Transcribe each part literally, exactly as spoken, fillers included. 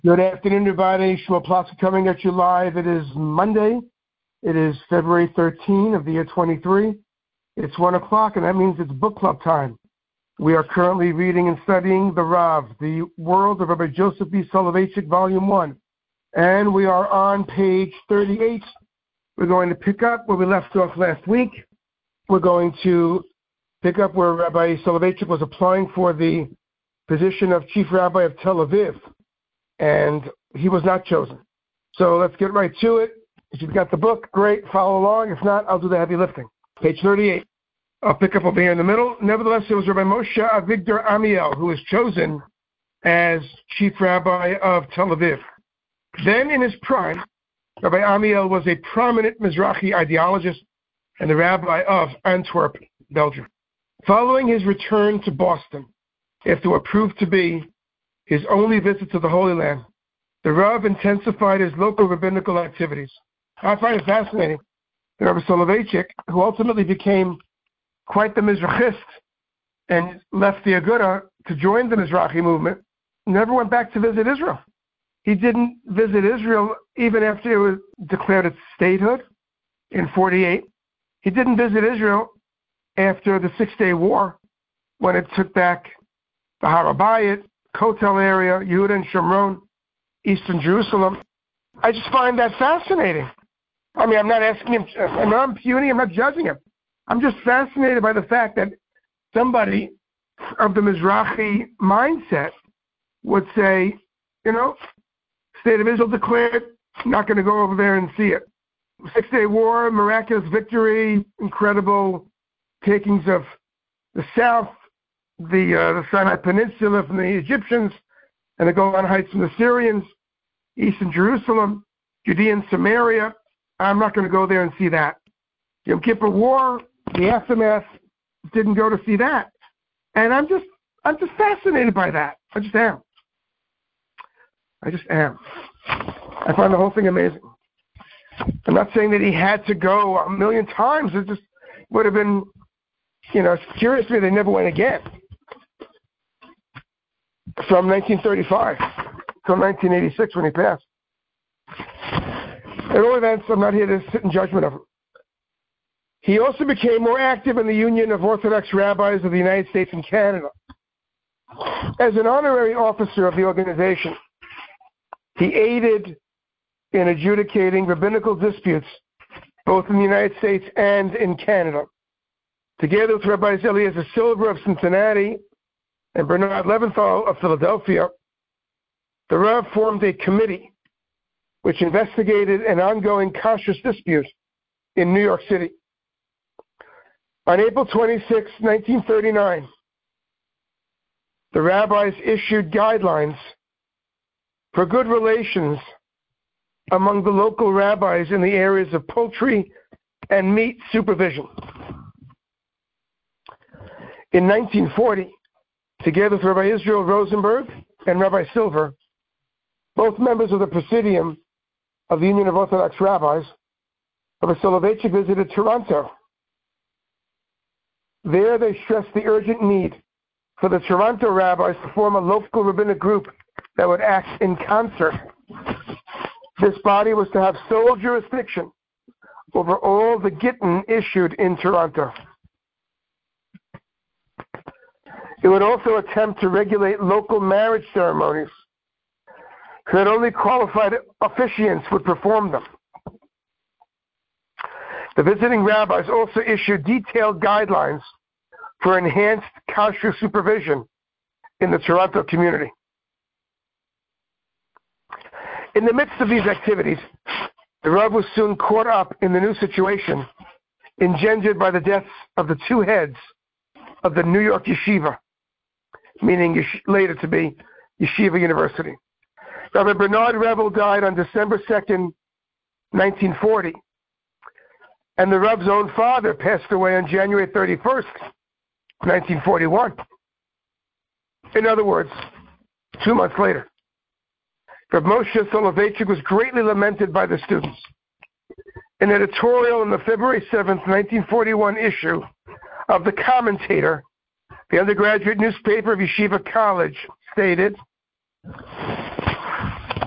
Good afternoon, everybody. Shmuel Plotzer coming at you live. It is Monday. It is February thirteenth of the year twenty-three. It's one o'clock, and that means it's book club time. We are currently reading and studying the Rav, the World of Rabbi Joseph B. Soloveitchik, Volume one. And we are on page thirty-eight. We're going to pick up where we left off last week. We're going to pick up where Rabbi Soloveitchik was applying for the position of Chief Rabbi of Tel Aviv. And he was not chosen. So let's get right to it. If you've got the book, great, follow along. If not, I'll do the heavy lifting. Page thirty-eight. I'll pick up over here in the middle. Nevertheless, it was Rabbi Moshe Avigdor Amiel who was chosen as Chief Rabbi of Tel Aviv. Then in his prime, Rabbi Amiel was a prominent Mizrahi ideologist and the rabbi of Antwerp, Belgium. Following his return to Boston, after what proved to be his only visit to the Holy Land, the Rav intensified his local rabbinical activities. I find it fascinating that Rabbi Soloveitchik, who ultimately became quite the Mizrachist and left the Aguda to join the Mizrahi movement, never went back to visit Israel. He didn't visit Israel even after it was declared its statehood in forty-eight. He didn't visit Israel after the Six-Day War when it took back the Har HaBayit, Kotel area, Yehuda and Shomron, Eastern Jerusalem. I just find that fascinating. I mean, I'm not asking him, I'm not impugning, I'm not judging him. I'm just fascinated by the fact that somebody of the Mizrahi mindset would say, you know, State of Israel declared, not going to go over there and see it. Six-Day War, miraculous victory, incredible takings of the South, the uh, the Sinai Peninsula from the Egyptians, and the Golan Heights from the Syrians, Eastern Jerusalem, Judea and Samaria. I'm not going to go there and see that. Yom Kippur War, the aftermath, didn't go to see that. And I'm just I'm just fascinated by that. I just am. I just am. I find the whole thing amazing. I'm not saying that he had to go a million times. It just would have been, you know, it's curious to me they never went again. From nineteen thirty-five till nineteen eighty-six when he passed. At all events, I'm not here to sit in judgment of him. He also became more active in the Union of Orthodox Rabbis of the United States and Canada. As an honorary officer of the organization, he aided in adjudicating rabbinical disputes both in the United States and in Canada. Together with Rabbis Eliezer Silver of Cincinnati and Bernard Leventhal of Philadelphia, the Rav formed a committee which investigated an ongoing kashrus dispute in New York City. On April twenty-sixth, nineteen thirty-nine, the rabbis issued guidelines for good relations among the local rabbis in the areas of poultry and meat supervision. In nineteen forty, together with Rabbi Israel Rosenberg and Rabbi Silver, both members of the Presidium of the Union of Orthodox Rabbis, Rabbi Soloveitchik visited Toronto. There they stressed the urgent need for the Toronto rabbis to form a local rabbinic group that would act in concert. This body was to have sole jurisdiction over all the gittin issued in Toronto. It would also attempt to regulate local marriage ceremonies, so that only qualified officiants would perform them. The visiting rabbis also issued detailed guidelines for enhanced kashrus supervision in the Toronto community. In the midst of these activities, the Rav was soon caught up in the new situation engendered by the deaths of the two heads of the New York Yeshiva, meaning later to be Yeshiva University. Rabbi Bernard Revel died on December second, nineteen forty, and the Rav's own father passed away on January thirty-first, nineteen forty-one. In other words, two months later. Rabbi Moshe Soloveitchik was greatly lamented by the students. An editorial in the February seventh, nineteen forty-one issue of The Commentator, the undergraduate newspaper of Yeshiva College, stated,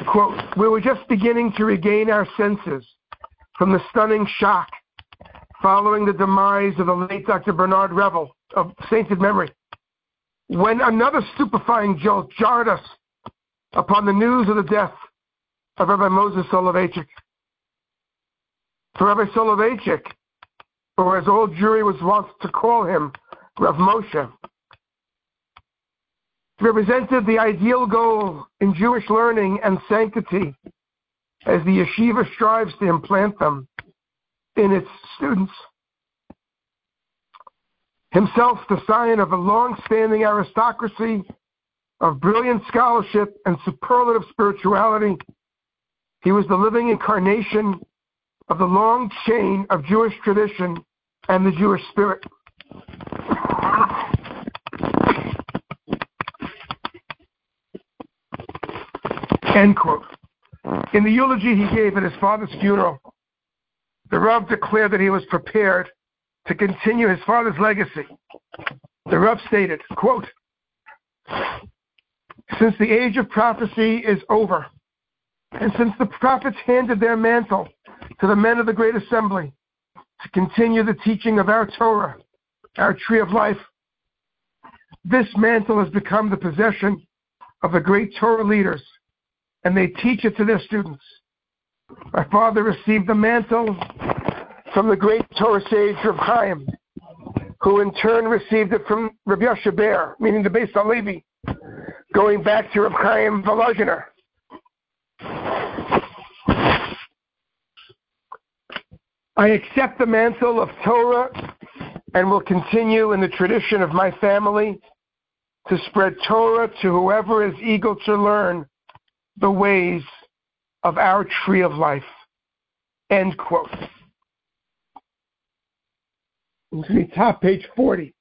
Quote, we were just beginning to regain our senses from the stunning shock following the demise of the late Doctor Bernard Revel of sainted memory, when another stupefying jolt jarred us upon the news of the death of Rabbi Moses Soloveitchik. For Rabbi Soloveitchik, or as old Jewry was wont to call him, Rav Moshe, represented the ideal goal in Jewish learning and sanctity as the yeshiva strives to implant them in its students. Himself the scion of a long-standing aristocracy of brilliant scholarship and superlative spirituality, he was the living incarnation of the long chain of Jewish tradition and the Jewish spirit. End quote. In the eulogy he gave at his father's funeral, the Rav declared that he was prepared to continue his father's legacy. The Rav stated, quote, since the age of prophecy is over, and since the prophets handed their mantle to the men of the Great Assembly to continue the teaching of our Torah, our tree of life, this mantle has become the possession of the great Torah leaders, and they teach it to their students. My father received the mantle from the great Torah sage Reb Chaim, who in turn received it from Reb Yoshe Ber, meaning the Beis HaLevi, going back to Reb Chaim Volozhiner. I accept the mantle of Torah and will continue in the tradition of my family to spread Torah to whoever is eager to learn the ways of our tree of life. End quote. Into the top page forty.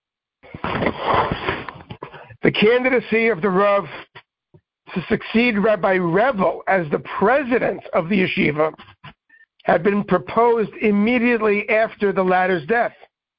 The candidacy of the Rav to succeed Rabbi Revel as the president of the yeshiva had been proposed immediately after the latter's death.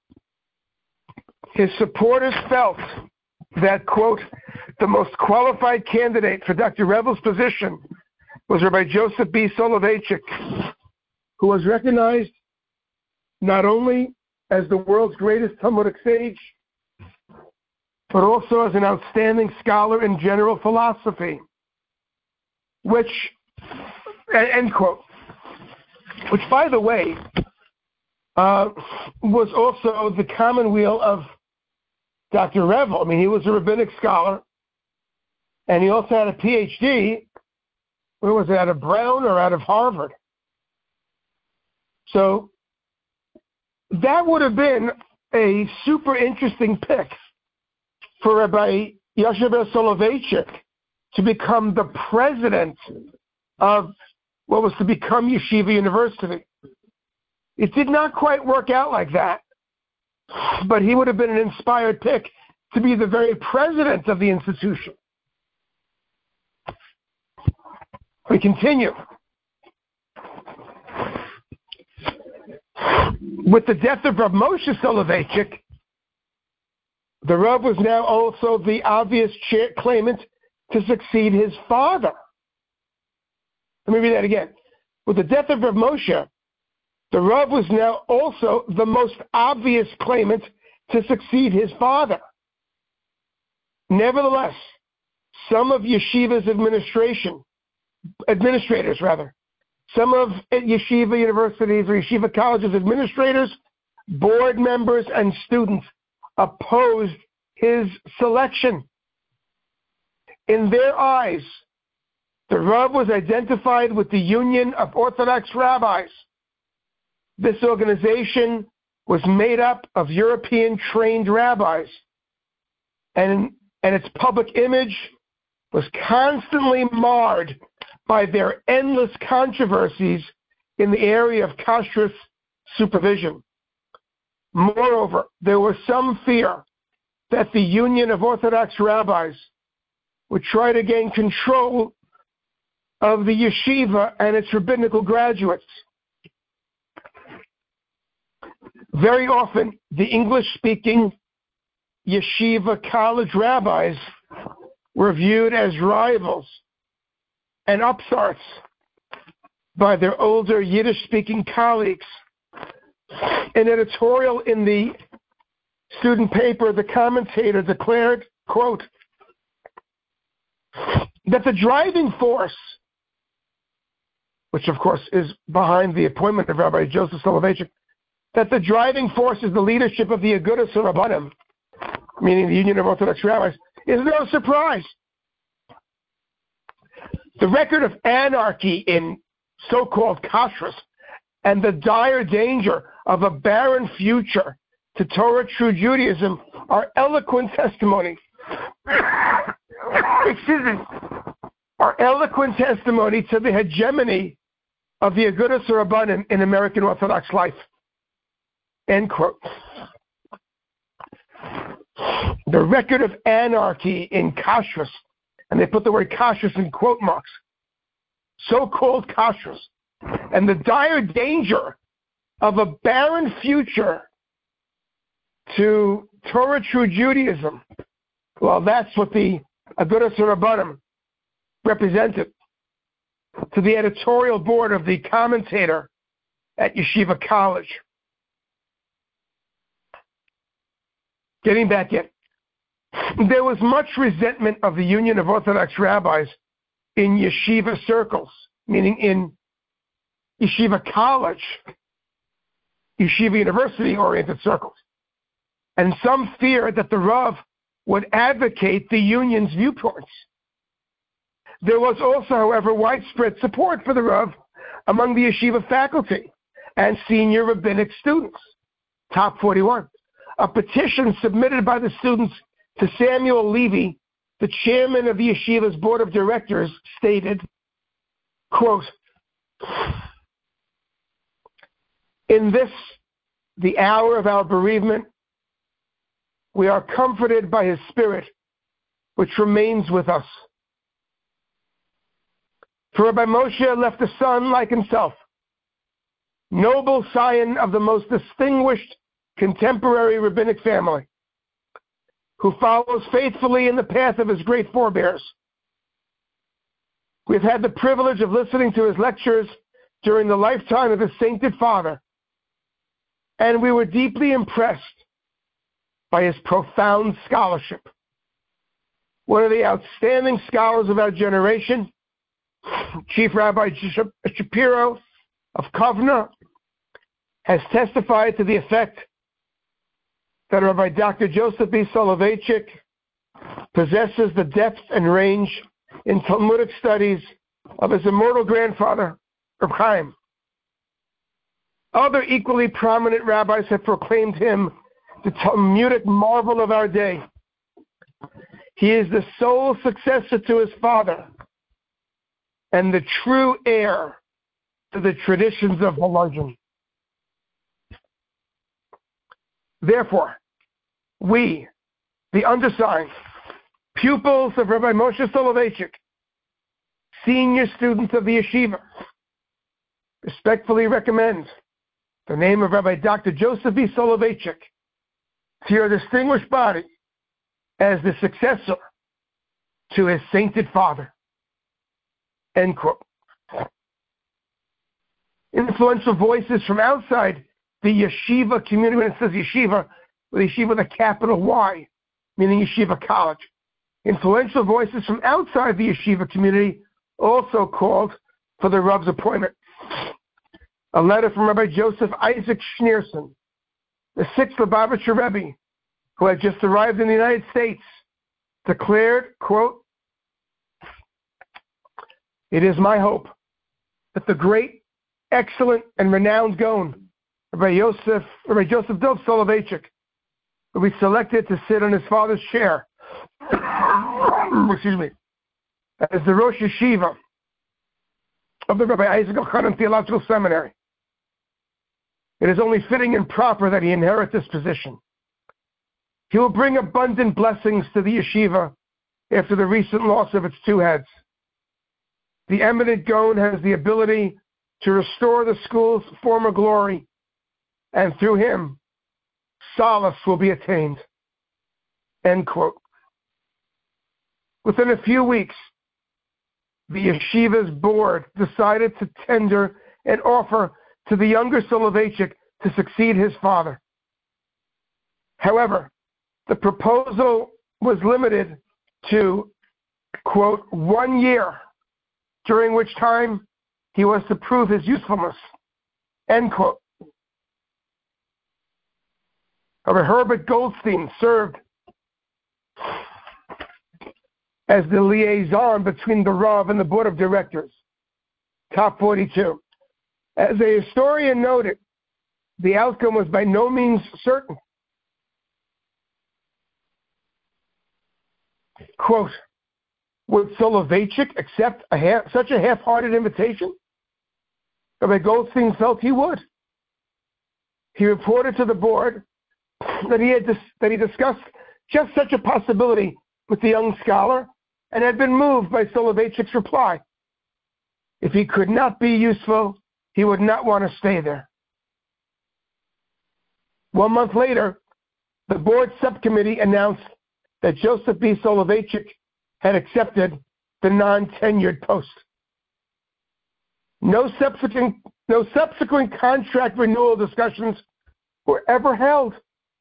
His supporters felt that, quote, the most qualified candidate for Doctor Revel's position was Rabbi Joseph B. Soloveitchik, who was recognized not only as the world's greatest Talmudic sage, but also as an outstanding scholar in general philosophy, which, end quote, which, by the way, uh, was also the commonweal of Doctor Revel. I mean, he was a rabbinic scholar, and he also had a P H D. Where was it, out of Brown or out of Harvard? So that would have been a super interesting pick for Rabbi Yoshe Ber Soloveitchik to become the president of what was to become Yeshiva University. It did not quite work out like that, but he would have been an inspired pick to be the very president of the institution. We continue. With the death of Rav Moshe Soloveitchik, the Rav was now also the obvious chair claimant to succeed his father. Let me read that again. With the death of Rav Moshe, the Rav was now also the most obvious claimant to succeed his father. Nevertheless, some of Yeshiva's administration, administrators rather, some of Yeshiva universities or Yeshiva colleges administrators, board members, and students opposed his selection. In their eyes, the Rav was identified with the Union of Orthodox Rabbis. This organization was made up of European-trained rabbis, and, and its public image was constantly marred by their endless controversies in the area of kashrus supervision. Moreover, there was some fear that the Union of Orthodox Rabbis would try to gain control of the yeshiva and its rabbinical graduates. Very often, the English-speaking yeshiva college rabbis were viewed as rivals and upstarts by their older Yiddish-speaking colleagues. An editorial in the student paper, The Commentator, declared, quote, that the driving force, which of course is behind the appointment of Rabbi Joseph Soloveitchik, that the driving force is the leadership of the Agudas HaRabbanim, meaning the Union of Orthodox Rabbis, is no surprise. The record of anarchy in so-called kashrus and the dire danger of a barren future to Torah true Judaism are eloquent testimony. Excuse me. Are eloquent testimony to the hegemony of the Agudas HaRabbanim in American Orthodox life. End quote. The record of anarchy in kashrus, and they put the word kashrus in quote marks, so-called kashrus, and the dire danger of a barren future to Torah true Judaism. Well, that's what the Agudas HaRabbanim represented to the editorial board of the Commentator at Yeshiva College. Getting back in, there was much resentment of the Union of Orthodox Rabbis in yeshiva circles, meaning in Yeshiva College, Yeshiva University-oriented circles. And some feared that the Rav would advocate the union's viewpoints. There was also, however, widespread support for the Rav among the yeshiva faculty and senior rabbinic students. Top forty-one. A petition submitted by the students to Samuel Levy, the chairman of the yeshiva's board of directors, stated, quote, in this, the hour of our bereavement, we are comforted by his spirit, which remains with us. For Rabbi Moshe left a son like himself, noble scion of the most distinguished contemporary rabbinic family, who follows faithfully in the path of his great forebears. We've had the privilege of listening to his lectures during the lifetime of his sainted father, and we were deeply impressed by his profound scholarship. One of the outstanding scholars of our generation, Chief Rabbi Shapiro of Kovna, has testified to the effect that Rabbi Doctor Joseph B. Soloveitchik possesses the depth and range in Talmudic studies of his immortal grandfather, Reb Chaim. Other equally prominent rabbis have proclaimed him the Talmudic marvel of our day. He is the sole successor to his father and the true heir to the traditions of Volozhin. Therefore, we, the undersigned, pupils of Rabbi Moshe Soloveitchik, senior students of the yeshiva, respectfully recommend the name of Rabbi Doctor Joseph B. Soloveitchik to your distinguished body as the successor to his sainted father. End quote. Influential voices from outside the yeshiva community, when it says yeshiva, with yeshiva with a capital Y, meaning yeshiva college. Influential voices from outside the yeshiva community also called for the Rav's appointment. A letter from Rabbi Joseph Isaac Schneerson, the sixth Lubavitcher Rebbe, who had just arrived in the United States, declared, quote, it is my hope that the great, excellent, and renowned Gaon, Rabbi Joseph, Rabbi Joseph Dov Soloveitchik, will be selected to sit on his father's chair, excuse me, as the Rosh Yeshiva of the Rabbi Isaac Elchanan Theological Seminary. It is only fitting and proper that he inherit this position. He will bring abundant blessings to the yeshiva after the recent loss of its two heads. The eminent Gaon has the ability to restore the school's former glory, and through him, solace will be attained. End quote. Within a few weeks, the yeshiva's board decided to tender an offer to the younger Soloveitchik to succeed his father. However, the proposal was limited to, quote, one year, during which time he was to prove his usefulness, end quote. However, Herbert Goldstein served as the liaison between the Rav and the board of directors, top forty-two. As a historian noted, the outcome was by no means certain. Quote, would Soloveitchik accept a half, such a half-hearted invitation? Rabbi Goldstein felt he would. He reported to the board that he had dis- that he discussed just such a possibility with the young scholar and had been moved by Soloveitchik's reply. If he could not be useful, he would not want to stay there. One month later, the board subcommittee announced that Joseph B. Soloveitchik had accepted the non-tenured post. No subsequent, no subsequent contract renewal discussions were ever held.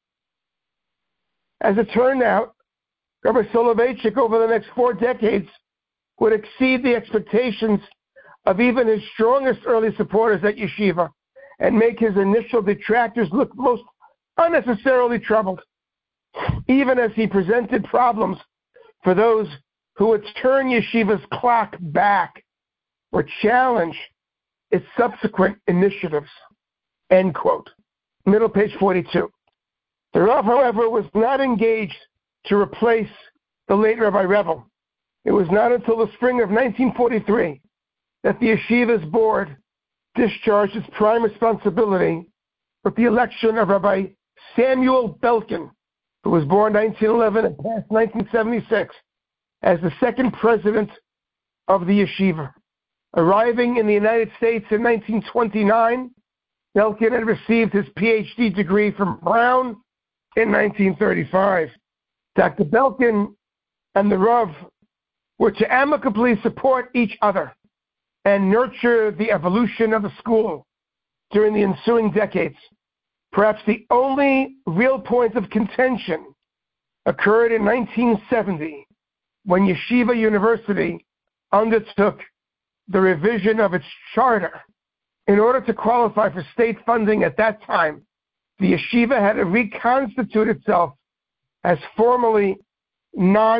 As it turned out, Rabbi Soloveitchik over the next four decades would exceed the expectations of even his strongest early supporters at yeshiva and make his initial detractors look most unnecessarily troubled, even as he presented problems for those who would turn yeshiva's clock back or challenge its subsequent initiatives, end quote. Middle page forty-two. The Rav, however, was not engaged to replace the late Rabbi Revel. It was not until the spring of nineteen forty-three that the yeshiva's board discharged its prime responsibility with the election of Rabbi Samuel Belkin, who was born nineteen eleven and passed nineteen seventy-six, as the second president of the yeshiva. Arriving in the United States in nineteen twenty-nine, Belkin had received his P H D degree from Brown in nineteen thirty-five. Doctor Belkin and the Rav were to amicably support each other and nurture the evolution of the school during the ensuing decades. Perhaps the only real point of contention occurred in nineteen seventy, when Yeshiva University undertook the revision of its charter. In order to qualify for state funding at that time, the yeshiva had to reconstitute itself as formally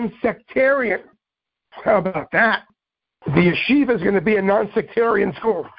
non-sectarian. How about that? The yeshiva is going to be a non-sectarian school.